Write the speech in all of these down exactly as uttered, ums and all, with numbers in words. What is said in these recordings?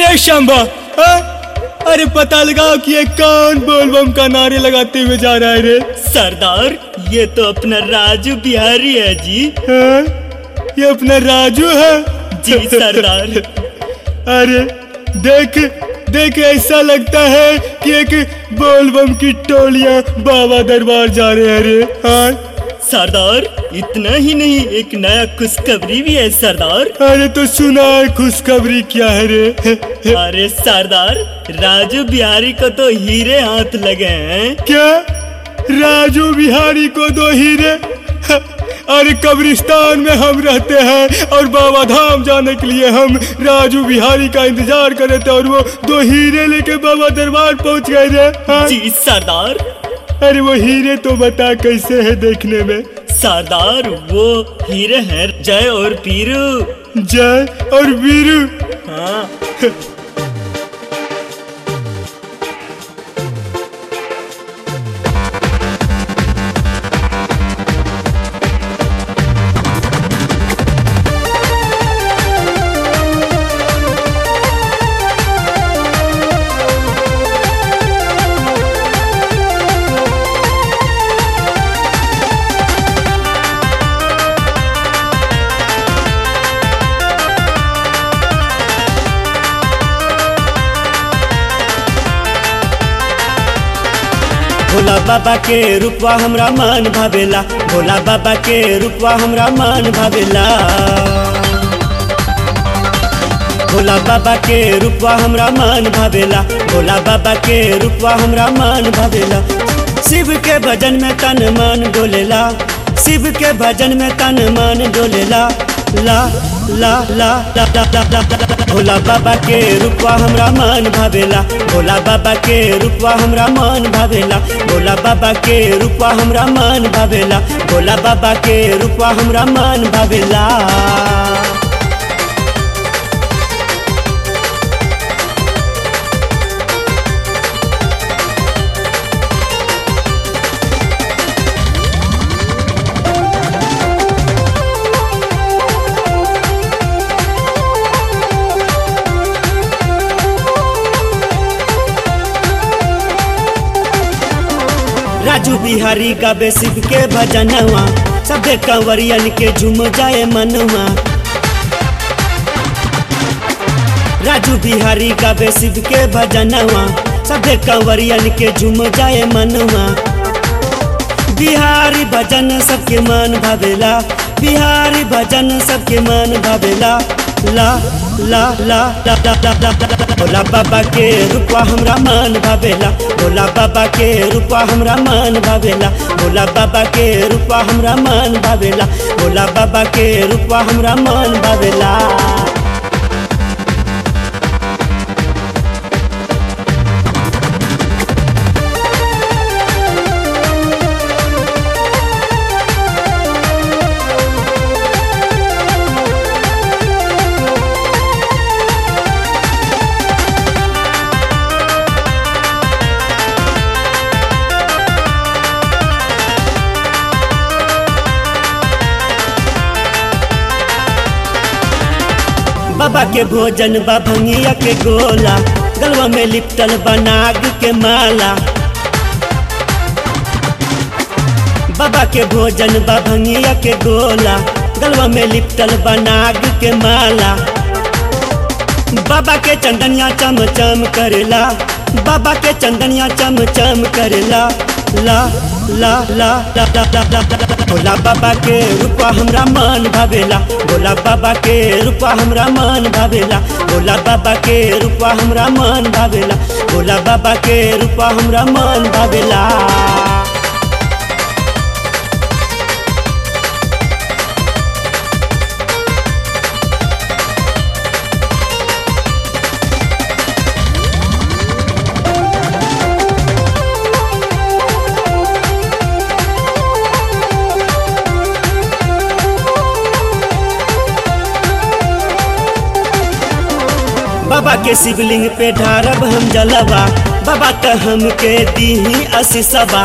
ए शंभा, अरे पता लगाओ कि ये कौन बोल बम का नारे लगाते हुए जा रहा है रे। सरदार ये तो अपना राजू बिहारी है जी। हाँ? ये अपना राजू है जी सरदार। अरे देख देख ऐसा लगता है कि एक बोल बम की टोलियां बाबा दरबार जा रहे हैं रे। हाँ सरदार इतना ही नहीं, एक नया खुशखबरी भी है सरदार। अरे तो सुना खुशखबरी क्या है रे। अरे सरदार राजू बिहारी को तो हीरे हाथ लगे हैं। क्या राजू बिहारी को दो हीरे? अरे कब्रिस्तान में हम रहते हैं और बाबा धाम जाने के लिए हम राजू बिहारी का इंतजार कर रहे थे और वो दो हीरे लेके बाबा दरबार पहुंच गए रे। हाँ? जी सरदार। अरे वो हीरे तो बता कैसे है देखने में? सरदार वो हीरे हैं जय और पीरू। जय और वीरू? हाँ। भोला बाबा के रूपवा हमरा मन भावेला, भोला बाबा के रूपवा हमरा मन भावेला। भोला बाबा के रूपवा हमरा मन भावेला, भोला बाबा के रूपवा हमरा मन भावेला। शिव के भजन में तन मन डोलेला, शिव के भजन में तन मन डोलेला। ला ला ला ला ला ला ला ला। भोला बाबा के रूपवा हमरा मन भावेला, भोला बाबा के रूपवा हमरा मन भावेला, भोला बाबा के रूपवा हमरा मन भावेला, भोला बाबा के रूपवा हमरा मन भावेला। राजू बिहारी गावे शिव के भजनवा, सबे कंवरियन के झूम जाए मनवा। राजू बिहारी गावे शिव के भजनवा, सबे कंवरियन के झूम जाए मनवा। बिहारी भजन सबके मन भावेला, बिहारी भजन सबके मन भावेला। ला ला ला ला ला ला ला ला। भोला बाबा के रूपवा हमरा मन भावेला, भोला बाबा के रूपवा हमरा मन भावेला, भोला बाबा के रूपवा हमरा मन भावेला, भोला बाबा के रूपवा हमरा मन भावेला। बाबा के भोजन बा भंगिया के गोला, गलवा में लिपटल बा नाग के माला। बाबा के भोजन बा भंगिया के गोला, गलवा में लिपटल बा नाग के माला। बाबा के चंदनिया चम चम करेला, बाबा के चंदनिया चम चम करेला। ला ला ला ला ला ला ला ला। भोला बाबा के रूपवा हमरा मन भावेला, भोला बाबा के रूपवा हमरा मन भावेला, भोला बाबा के रूपवा हमरा मन भावेला, भोला बाबा के रूपवा हमरा मन भावेला। बाबा के शिवलिंग पे ढारब हम जलवा, बाबा तो हमके दीही आशीषवा।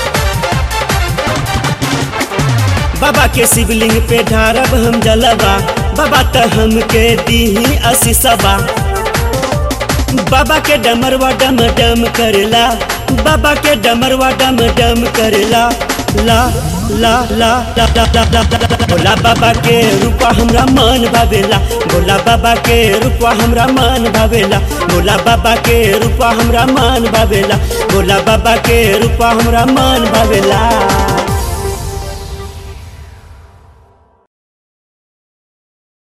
बाबा के शिवलिंग पे ढारब हम जलवा, बाबा तो हमके दीही आशीषवा। बाबा के डमरवा डम डम करेला, बाबा के डमरवा डम डम करेला। ला ला ला ला ला ला ला ला। भोला बाबा के रूपा हमरा मन भावेला, भोला बाबा के रूपा हमरा मन भावेला, भोला बाबा के रूपा हमरा मन भावेला, भोला बाबा के रूपा हमरा मन भावेला।